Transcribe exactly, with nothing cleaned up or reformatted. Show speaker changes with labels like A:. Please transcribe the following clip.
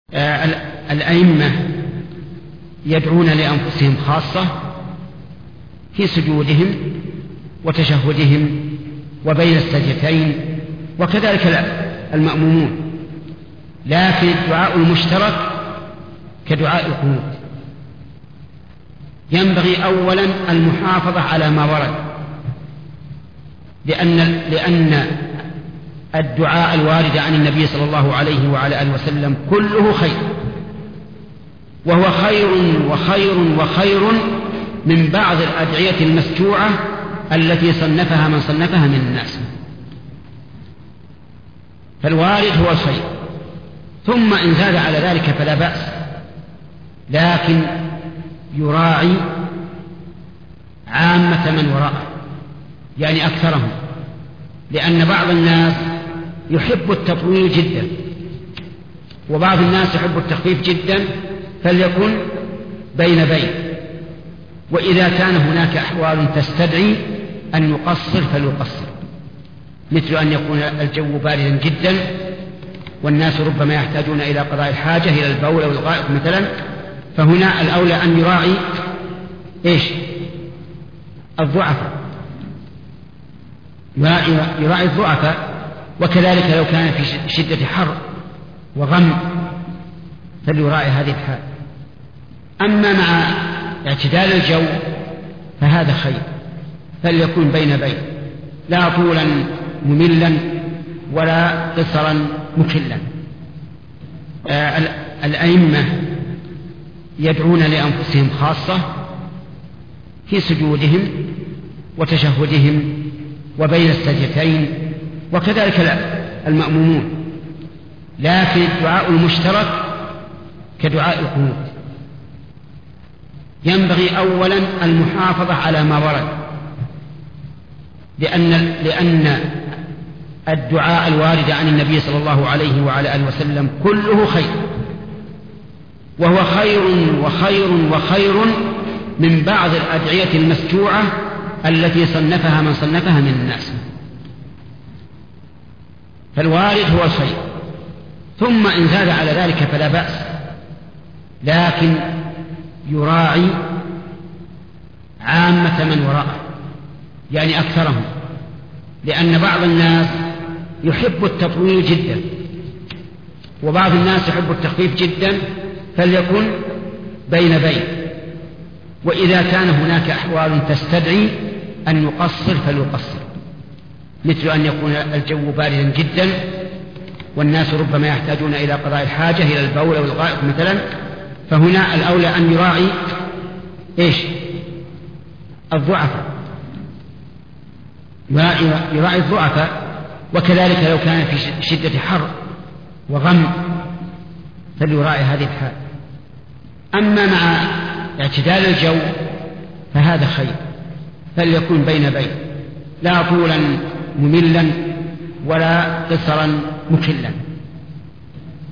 A: الأئمة يدعون لأنفسهم خاصة في سجودهم وتشهدهم وبين السجدتين، وكذلك المأمومون، لكن الدعاء المشترك كدعاء القنوت ينبغي أولا المحافظة على ما ورد، لأن, لأن الدعاء الوارد عن النبي صلى الله عليه وعلى آله وسلم كله خير، وهو خير وخير وخير من بعض الأدعية المسجوعة التي صنفها من صنفها من الناس. فالوارد هو الخير، ثم إن زاد على ذلك فلا بأس، لكن يراعي عامة من وراءه، يعني أكثرهم، لأن بعض الناس يحب التطويل جدا وبعض الناس يحب التخفيف جدا، فليكن بين بين. وإذا كان هناك أحوال تستدعي أن يقصر فليقصر، مثل أن يكون الجو باردا جدا والناس ربما يحتاجون إلى قضاء الحاجة إلى البول أو الغائط مثلا، فهنا الأولى أن يراعي إيش؟ الضعفاء، يراعي الضعفاء. وكذلك لو كان في شدة حر وغم فليراعي هذه الحال. أما مع اعتدال الجو فهذا خير، فليكن بين بين، لا طولا مملا ولا قصرا مخلا. آه الأئمة يدعون لأنفسهم خاصة في سجودهم وتشهدهم وبين السجدتين، وكذلك المأمومون، لكن الدعاء المشترك كدعاء القنوت ينبغي أولا المحافظة على ما ورد، لأن, لأن الدعاء الوارد عن النبي صلى الله عليه وعلى آله وسلم كله خير، وهو خير وخير وخير من بعض الأدعية المسجوعة التي صنفها من صنفها من الناس. فالوارد هو الخير، ثم إن زاد على ذلك فلا بأس، لكن يراعي عامة من وراءه، يعني أكثرهم، لأن بعض الناس يحب التطويل جدا وبعض الناس يحب التخفيف جدا، فليكن بين بين. وإذا كان هناك أحوال تستدعي أن يقصر فليقصر، مثل أن يكون الجو باردا جدا والناس ربما يحتاجون إلى قضاء الحاجة إلى البول أو الغائط مثلا، فهنا الأولى أن يراعي إيش؟ الضعفاء، يراعي الضعفاء. وكذلك لو كان في شدة حر وغم فليراعي هذه الحال. أما مع اعتدال الجو فهذا خير، فليكن بين بين، لا طولا مملا ولا قصرا مخلا.